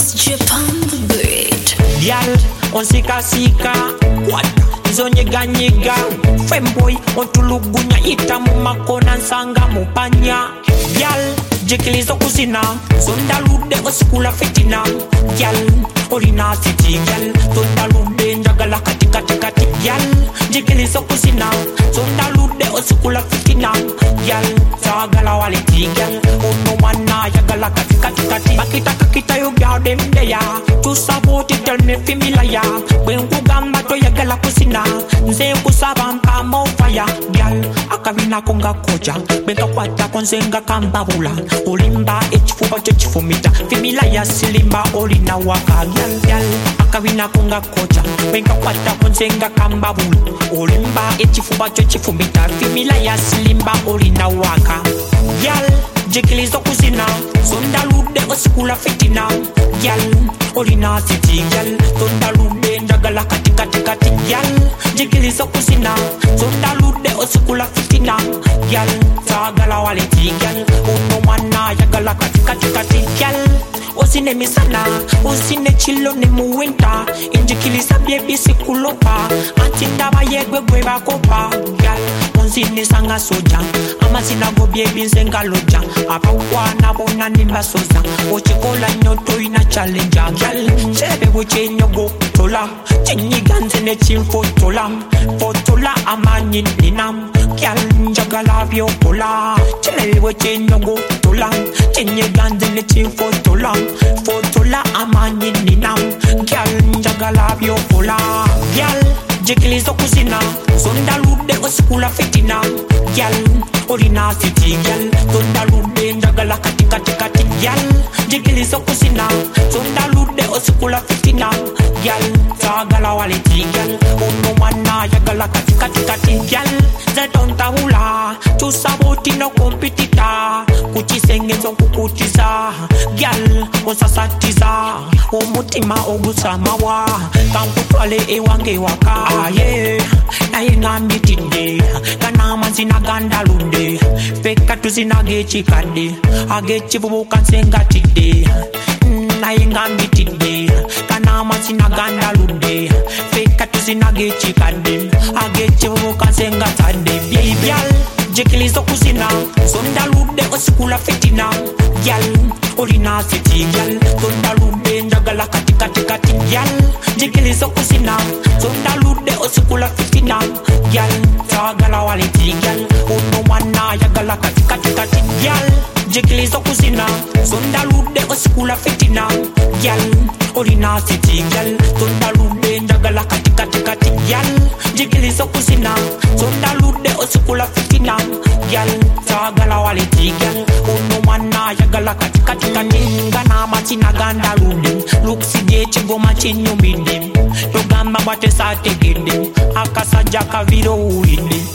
Japan the Great. Girl, on sika what? Izonyeganyega femboy ontulugunya ita mu makona nsanga mupanya. Girl, jikilizo kuzina sondalude osikula fitina. Girl, olina city girl tondalude njagala katikati. Girl, jikilizo kuzina sondalude osikula fitina. Girl, sagala waliti girl ono mana yagala katikati. Bakita kakita you girl them there to support it tell me familiar. When kugamba to yagala kusina nze kusaba mpamo fire. Girl, akabina konga koja beka kwata konzenga kambabula. Olimba echifuba chifumita familiar silimba olina waka. Girl, akabina konga koja beka kwata konzenga kambabula. Olimba echifuba chifumita familiar silimba olina waka. Girl, jikilizo kuzina sondalude osikula fitina. Girl, olina city girl tondalude njagala katikati. Girl, jikilizo kuzina sondalude osikula fitina. Girl, sagala waleti girl ono mana yagala katikati. Girl, osine misana osine chilo ne mu winter injikiliza baby sikulopa antinda bayegwe bakopa. Girl, onzine sanga soja amazina go baby nzenga loja abakwana bona nimba soza ochikola nyoto ina challenge. Girl, chebe bochenyo go tola chenyiganze ne chimfotola fotola amani ninam. Girl, njagala byokola chebe bochenyo go tola chenyiganze ne chimfotola fotola amani ninam. Girl, njagala byokola. Girl, jikilizo kuzina sondalude osikula fitina. Girl, olina city girl tondalude njagala katikati. Girl, jikilizo kuzina sondalude osikula fitina. Girl, sagala waleti girl ono mana yagala katikati. Girl, zetonta hula tusaboti no kompetita kuchisengezo kukutiza. Girl, osasatiza omutima ogusamawa kankutwale ewange waka. Yeah, naye ngambitide kana manzina gandalunde peka tuzinage chikade agechivubuka nsengatide. Naye ngambitide kana manzina gandalunde peka tuzinage chikade agechivubuka nsengatide. Girl, jikilizo kuzina sondalude osikula fitina. Girl, olina city girl tondalude njagala katikati. Girl, jikilizo kuzina sondalude osikula fitina. Girl, sagala waleti girl ono mana yagala katikati. Girl, jikilizo kuzina sondalude osikula fitina. Girl, olina city girl tondalude njagala katikati. Girl, jikilizo kuzina sondalude osikula fitina. Girl, sagala waleti girl ono mana yagala katikati. Ngana matina gandalude luksije chigoma chinyumide yogamba bate sategede akasaja kaviro uide